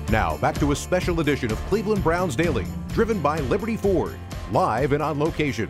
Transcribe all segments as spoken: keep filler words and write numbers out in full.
Now, back to a special edition of Cleveland Browns Daily, driven by Liberty Ford, live and on location.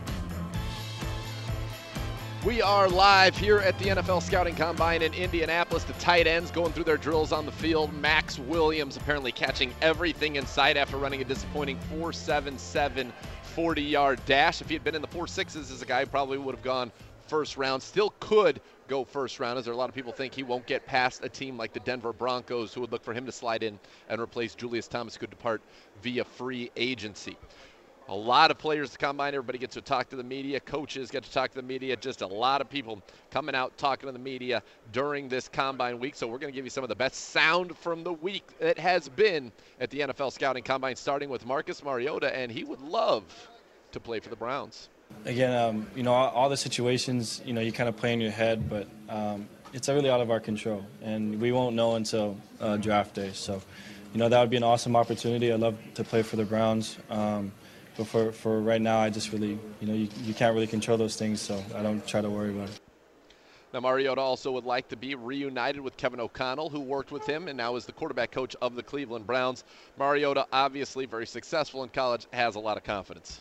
We are live here at the N F L Scouting Combine in Indianapolis. The tight ends going through their drills on the field. Max Williams apparently catching everything in sight after running a disappointing four seven seven forty-yard dash. If he had been in the four sixes as a guy, probably would have gone first round. Still could go first round, as there are a lot of people think he won't get past a team like the Denver Broncos, who would look for him to slide in and replace Julius Thomas, who could depart via free agency. A lot of players to combine. Everybody gets to talk to the media. Coaches get to talk to the media. Just a lot of people coming out talking to the media during this combine week. So we're going to give you some of the best sound from the week that has been at the N F L Scouting Combine, starting with Marcus Mariota, and he would love to play for the Browns. Again, um, you know, all, all the situations, you know, you kind of play in your head, but um, it's really out of our control, and we won't know until uh, draft day. So, you know, that would be an awesome opportunity. I'd love to play for the Browns. Um, But for, for right now, I just really, you know, you, you can't really control those things, so I don't try to worry about it. Now, Mariota also would like to be reunited with Kevin O'Connell, who worked with him and now is the quarterback coach of the Cleveland Browns. Mariota, obviously very successful in college, has a lot of confidence.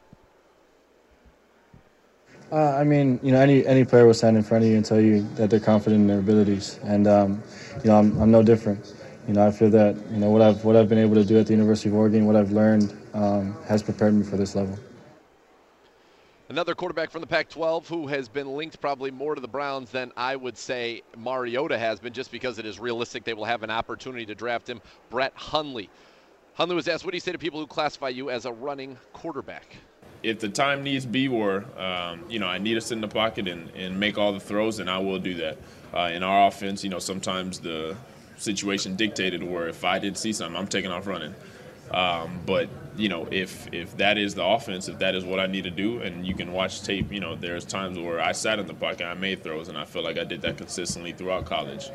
Uh, I mean, you know, any any player will stand in front of you and tell you that they're confident in their abilities, and um, you know, I'm I'm no different. You know, I feel that, you know, what I've what I've been able to do at the University of Oregon, what I've learned, um, has prepared me for this level. Another quarterback from the Pac twelve who has been linked probably more to the Browns than I would say Mariota has been, just because it is realistic they will have an opportunity to draft him, Brett Hundley. Hundley was asked, what do you say to people who classify you as a running quarterback? If the time needs be where, um, you know, I need to sit in the pocket and, and make all the throws, then I will do that. Uh, in our offense, you know, sometimes the situation dictated where if I did see something, I'm taking off running. Um, but, you know, if if that is the offense, if that is what I need to do, and you can watch tape, you know, there's times where I sat in the pocket, I made throws, and I feel like I did that consistently throughout college.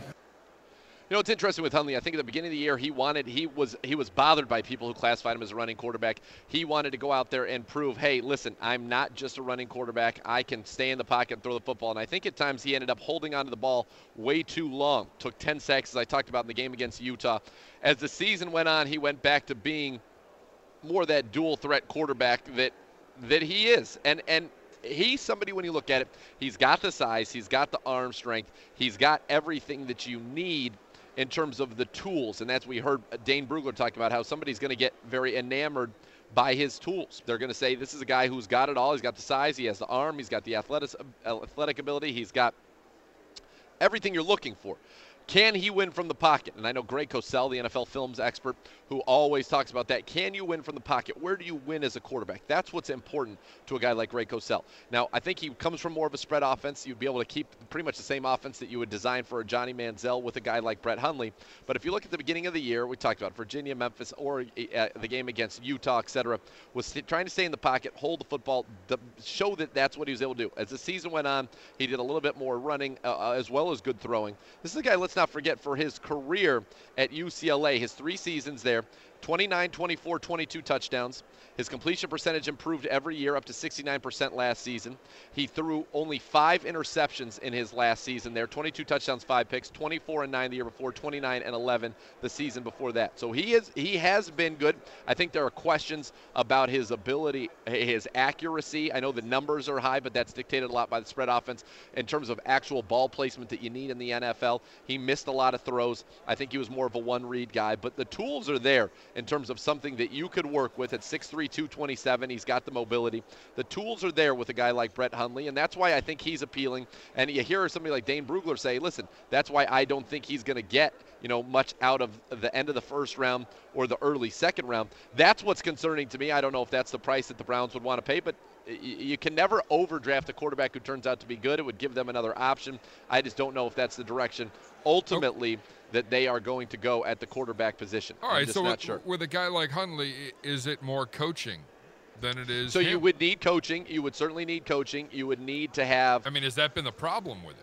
You know, it's interesting with Hundley. I think at the beginning of the year, he wanted, he was, he was bothered by people who classified him as a running quarterback. He wanted to go out there and prove, hey, listen, I'm not just a running quarterback. I can stay in the pocket and throw the football. And I think at times he ended up holding onto the ball way too long. Took ten sacks, as I talked about in the game against Utah. As the season went on, he went back to being more that dual threat quarterback that that he is. And and he's somebody, when you look at it, he's got the size, he's got the arm strength, he's got everything that you need in terms of the tools. And that's what we heard Dane Brugler talk about, how somebody's going to get very enamored by his tools. They're going to say, this is a guy who's got it all. He's got the size, he has the arm, he's got the athletic, athletic ability, he's got everything you're looking for. Can he win from the pocket? And I know Greg Cosell, the N F L films expert, who always talks about that. Can you win from the pocket? Where do you win as a quarterback? That's what's important to a guy like Greg Cosell. Now, I think he comes from more of a spread offense. You'd be able to keep pretty much the same offense that you would design for a Johnny Manziel with a guy like Brett Hundley. But if you look at the beginning of the year, we talked about Virginia, Memphis, or uh, the game against Utah, et cetera, was trying to stay in the pocket, hold the football, show that that's what he was able to do. As the season went on, he did a little bit more running uh, as well as good throwing. This is a guy, let's not forget, for his career at U C L A, his three seasons there, twenty-nine, twenty-four, twenty-two touchdowns. His completion percentage improved every year, up to sixty-nine percent last season. He threw only five interceptions in his last season there, twenty-two touchdowns, five picks, twenty-four and nine the year before, twenty-nine and eleven the season before that. So he is he has been good. I think there are questions about his ability, his accuracy. I know the numbers are high, but that's dictated a lot by the spread offense in terms of actual ball placement that you need in the N F L. He missed a lot of throws. I think he was more of a one-read guy, but the tools are there in terms of something that you could work with at six three, two twenty-seven. He's got the mobility. The tools are there with a guy like Brett Hundley, and that's why I think he's appealing. And you hear somebody like Dane Brugler say, listen, that's why I don't think he's going to get, you know, much out of the end of the first round or the early second round. That's what's concerning to me. I don't know if that's the price that the Browns would want to pay, but you can never overdraft a quarterback who turns out to be good. It would give them another option. I just don't know if that's the direction ultimately okay. that they are going to go at the quarterback position. All right, I'm just so not with, sure. with a guy like Hundley, is it more coaching than it is So him? you would need coaching. You would certainly need coaching. You would need to have – I mean, has that been the problem with it?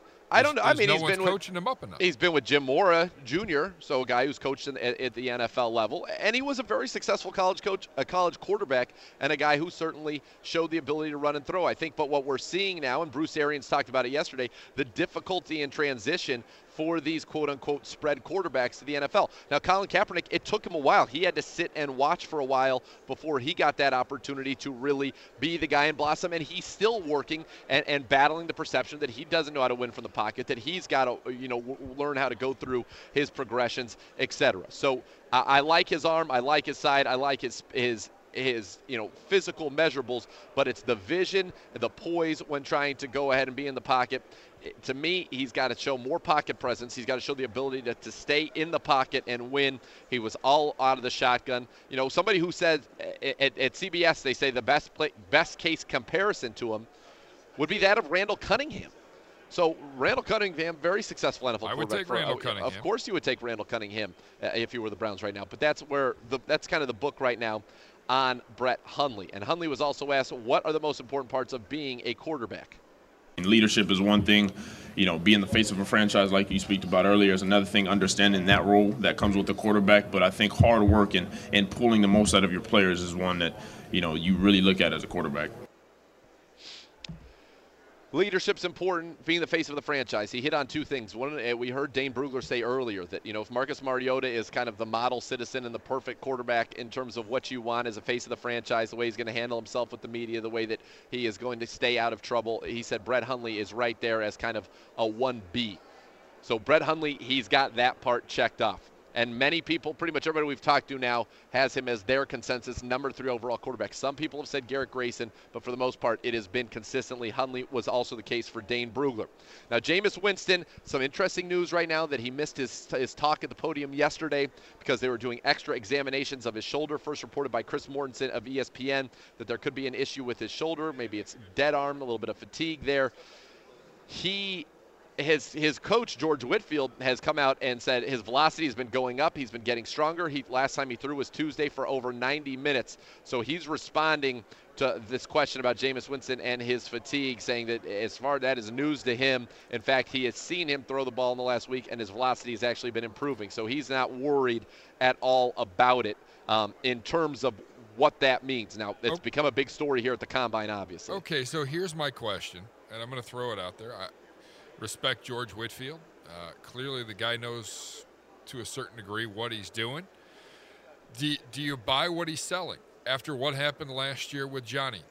I don't know. I mean, no he's one's been with, coaching him up enough. He's been with Jim Mora Junior, so a guy who's coached in, at, at the N F L level, and he was a very successful college coach, a college quarterback, and a guy who certainly showed the ability to run and throw, I think. But what we're seeing now, and Bruce Arians talked about it yesterday, the difficulty in transition for these quote-unquote spread quarterbacks to the N F L. Now, Colin Kaepernick, it took him a while. He had to sit and watch for a while before he got that opportunity to really be the guy and blossom, and he's still working and, and battling the perception that he doesn't know how to win from the pocket, that he's got to, you know, w- learn how to go through his progressions, et cetera. So I, I like his arm, I like his side, I like his his his you know physical measurables, but it's the vision, the poise when trying to go ahead and be in the pocket. It, to me, he's got to show more pocket presence. He's got to show the ability to, to stay in the pocket and win. He was all out of the shotgun. You know, somebody who said at, at C B S, they say the best play, best case comparison to him would be that of Randall Cunningham. So Randall Cunningham, very successful N F L I would quarterback. take for, Randall uh, Cunningham. Of course you would take Randall Cunningham uh, if you were the Browns right now. But that's where the, that's kind of the book right now on Brett Hundley. And Hundley was also asked, what are the most important parts of being a quarterback? And leadership is one thing, you know, being the face of a franchise like you speak about earlier is another thing, understanding that role that comes with the quarterback. But I think hard work and, and pulling the most out of your players is one that, you know, you really look at as a quarterback. Leadership's important, being the face of the franchise. He hit on two things. One, we heard Dane Brugler say earlier that, you know, if Marcus Mariota is kind of the model citizen and the perfect quarterback in terms of what you want as a face of the franchise, the way he's going to handle himself with the media, the way that he is going to stay out of trouble, he said Brett Hundley is right there as kind of a one B. So Brett Hundley, he's got that part checked off. And many people, pretty much everybody we've talked to now, has him as their consensus number three overall quarterback. Some people have said Garrett Grayson, but for the most part, it has been consistently Hundley. Was also the case for Dane Brugler. Now, Jameis Winston, some interesting news right now that he missed his, his talk at the podium yesterday because they were doing extra examinations of his shoulder. First reported by Chris Mortensen of E S P N that there could be an issue with his shoulder. Maybe it's dead arm, a little bit of fatigue there. He... His his coach, George Whitfield, has come out and said his velocity has been going up. He's been getting stronger. He last time he threw was Tuesday for over ninety minutes. So he's responding to this question about Jameis Winston and his fatigue, saying that as far as that is news to him. In fact, he has seen him throw the ball in the last week, and his velocity has actually been improving. So he's not worried at all about it um, in terms of what that means. Now, it's Oh. become a big story here at the Combine, obviously. Okay, so here's my question, and I'm going to throw it out there. I respect George Whitfield. Uh, clearly, the guy knows to a certain degree what he's doing. Do, do you buy what he's selling after what happened last year with Johnny?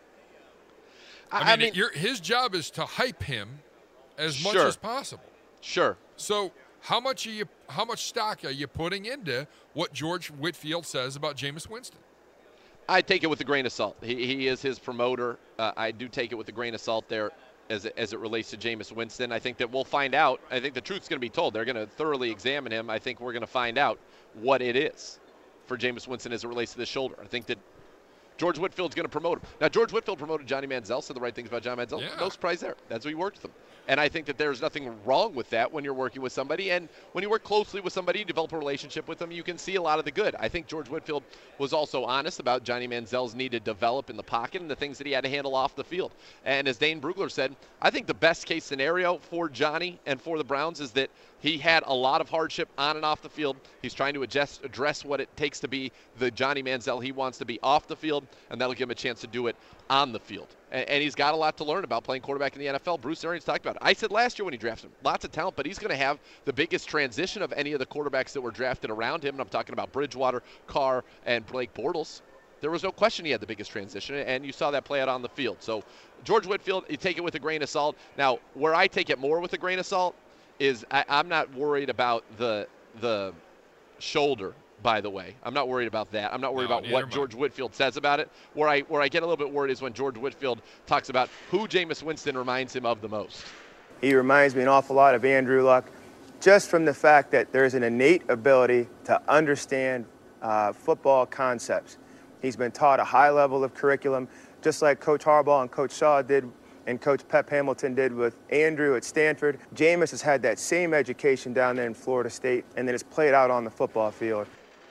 I, I mean, mean you're, his job is to hype him as much Sure. as possible. Sure. So how much are you? How much stock are you putting into what George Whitfield says about Jameis Winston? I take it with a grain of salt. He, he is his promoter. Uh, I do take it with a grain of salt there as it, as it relates to Jameis Winston. I think that we'll find out. I think the truth's going to be told. They're going to thoroughly examine him. I think we're going to find out what it is for Jameis Winston as it relates to the shoulder. I think that George Whitfield's going to promote him. Now, George Whitfield promoted Johnny Manziel, said the right things about Johnny Manziel. Yeah. No surprise there. That's who he worked with him. And I think that there's nothing wrong with that when you're working with somebody. And when you work closely with somebody, you develop a relationship with them, you can see a lot of the good. I think George Whitfield was also honest about Johnny Manziel's need to develop in the pocket and the things that he had to handle off the field. And as Dane Brugler said, I think the best case scenario for Johnny and for the Browns is that he had a lot of hardship on and off the field. He's trying to adjust, address what it takes to be the Johnny Manziel he wants to be off the field, and that'll give him a chance to do it on the field. And, and he's got a lot to learn about playing quarterback in the N F L. Bruce Arians talked about it. I said last year when he drafted him, lots of talent, but he's going to have the biggest transition of any of the quarterbacks that were drafted around him. And I'm talking about Bridgewater, Carr, and Blake Bortles. There was no question he had the biggest transition, and you saw that play out on the field. So George Whitfield, you take it with a grain of salt. Now, where I take it more with a grain of salt is I, I'm not worried about the the shoulder, by the way. I'm not worried about that. I'm not worried No, about neither what am I. George Whitfield says about it. Where I where I get a little bit worried is when George Whitfield talks about who Jameis Winston reminds him of the most. He reminds me an awful lot of Andrew Luck, just from the fact that there's an innate ability to understand uh, football concepts. He's been taught a high level of curriculum, just like Coach Harbaugh and Coach Shaw did and Coach Pep Hamilton did with Andrew at Stanford. Jameis has had that same education down there in Florida State, and then it's played out on the football field.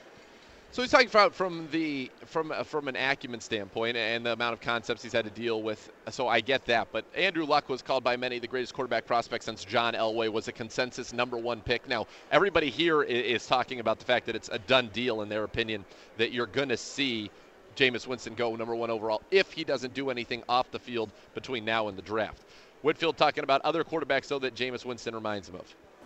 So he's talking about from the from uh, from an acumen standpoint and the amount of concepts he's had to deal with. So I get that. But Andrew Luck was called by many the greatest quarterback prospect since John Elway, was a consensus number one pick. Now, everybody here is, is talking about the fact that it's a done deal in their opinion that you're going to see Jameis Winston go number one overall if he doesn't do anything off the field between now and the draft. Whitfield talking about other quarterbacks, though, that Jameis Winston reminds him of.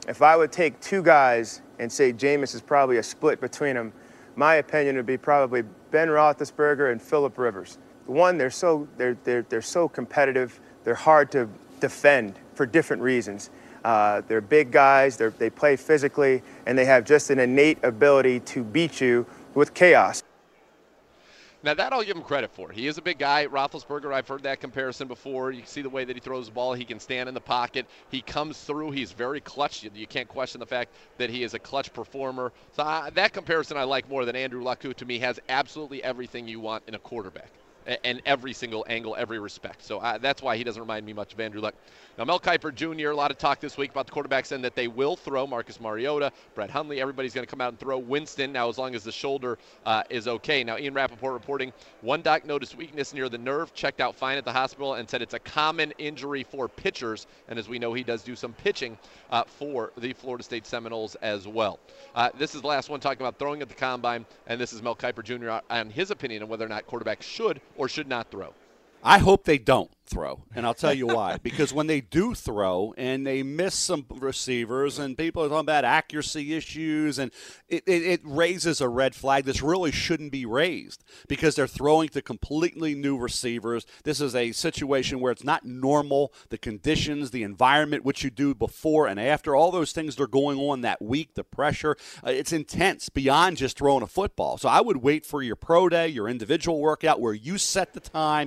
if I would take two guys and say Jameis is probably a split between them, my opinion would be probably Ben Roethlisberger and Phillip Rivers. One, they're so they're they're they're so competitive. They're hard to defend for different reasons. Uh, they're big guys. They they play physically, and they have just an innate ability to beat you with chaos. Now, that I'll give him credit for. He is a big guy. Roethlisberger, I've heard that comparison before. You can see the way that he throws the ball. He can stand in the pocket. He comes through. He's very clutch. You can't question the fact that he is a clutch performer. So uh, that comparison I like more than Andrew Luck, who to me has absolutely everything you want in a quarterback. And every single angle, every respect. So uh, that's why he doesn't remind me much of Andrew Luck. Now, Mel Kiper Junior, a lot of talk this week about the quarterbacks and that they will throw. Marcus Mariota, Brett Hundley, everybody's going to come out and throw. Winston, now as long as the shoulder uh, is okay. Now, Ian Rappaport reporting one doc noticed weakness near the nerve, checked out fine at the hospital, and said it's a common injury for pitchers. And as we know, he does do some pitching uh, for the Florida State Seminoles as well. Uh, this is the last one talking about throwing at the combine, and this is Mel Kiper Junior on his opinion on whether or not quarterbacks should or should not throw. I hope they don't throw, and I'll tell you why. Because when they do throw and they miss some receivers and people are talking about accuracy issues, and it, it, it raises a red flag. This really shouldn't be raised because they're throwing to completely new receivers. This is a situation where it's not normal, the conditions, the environment, what you do before and after, all those things that are going on that week, the pressure. Uh, it's intense beyond just throwing a football. So I would wait for your pro day, your individual workout where you set the time.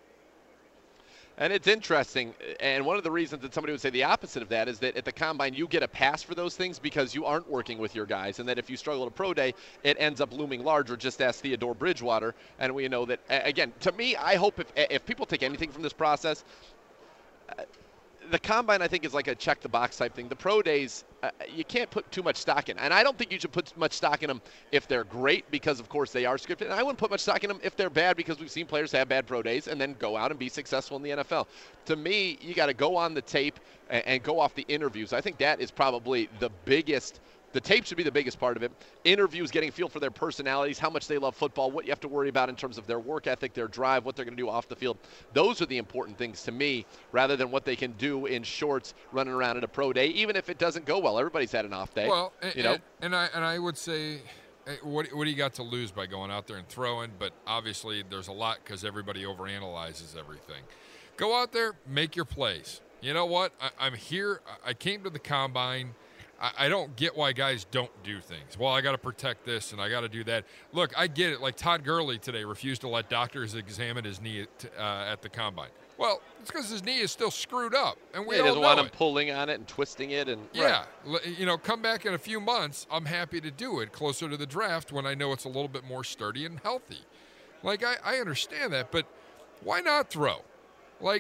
And it's interesting, and one of the reasons that somebody would say the opposite of that is that at the combine you get a pass for those things because you aren't working with your guys, and that if you struggle at a pro day, it ends up looming larger. Just ask Theodore Bridgewater, and we know that, again, to me, I hope if, if people take anything from this process, uh, the combine, I think, is like a check-the-box type thing. The pro days, uh, you can't put too much stock in. And I don't think you should put much stock in them if they're great because, of course, they are scripted. And I wouldn't put much stock in them if they're bad because we've seen players have bad pro days and then go out and be successful in the N F L. To me, you got to go on the tape and, and go off the interviews. I think that is probably the biggest – the tape should be the biggest part of it. Interviews, getting a feel for their personalities, how much they love football, what you have to worry about in terms of their work ethic, their drive, what they're going to do off the field. Those are the important things to me rather than what they can do in shorts running around at a pro day, even if it doesn't go well. Everybody's had an off day. Well, and, you know? and, and, I, and I would say, what, what do you got to lose by going out there and throwing? But obviously there's a lot because everybody overanalyzes everything. Go out there, make your plays. You know what? I, I'm here. I came to the combine. I don't get why guys don't do things. Well, I got to protect this and I got to do that. Look, I get it. Like Todd Gurley today refused to let doctors examine his knee at, uh, at the combine. Well, it's because his knee is still screwed up, and we yeah, all doesn't know want him it. pulling on it and twisting it. And yeah, right. You know, come back in a few months. I'm happy to do it closer to the draft when I know it's a little bit more sturdy and healthy. Like I, I understand that, but why not throw? Like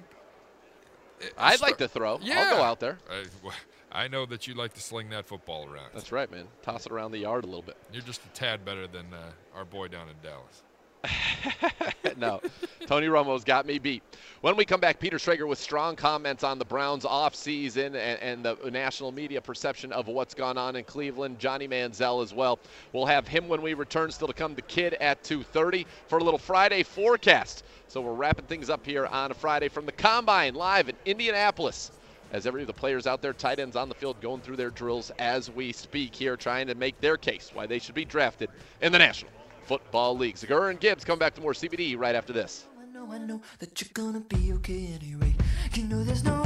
I'd like to throw. Yeah. I'll go out there. I, I know that you like to sling that football around. That's right, man. Toss it around the yard a little bit. You're just a tad better than uh, our boy down in Dallas. No, Tony Romo's got me beat. When we come back, Peter Schrager with strong comments on the Browns offseason and, and the national media perception of what's gone on in Cleveland. Johnny Manziel as well. We'll have him when we return. Still to come, the kid at two thirty for a little Friday forecast. So we're wrapping things up here on a Friday from the Combine live in Indianapolis. As every of the players out there, tight ends on the field, going through their drills as we speak here, trying to make their case why they should be drafted in the National Football League. Segura and Gibbs come back to more C B D right after this. I know, I know that you're gonna be okay anyway. You know there's no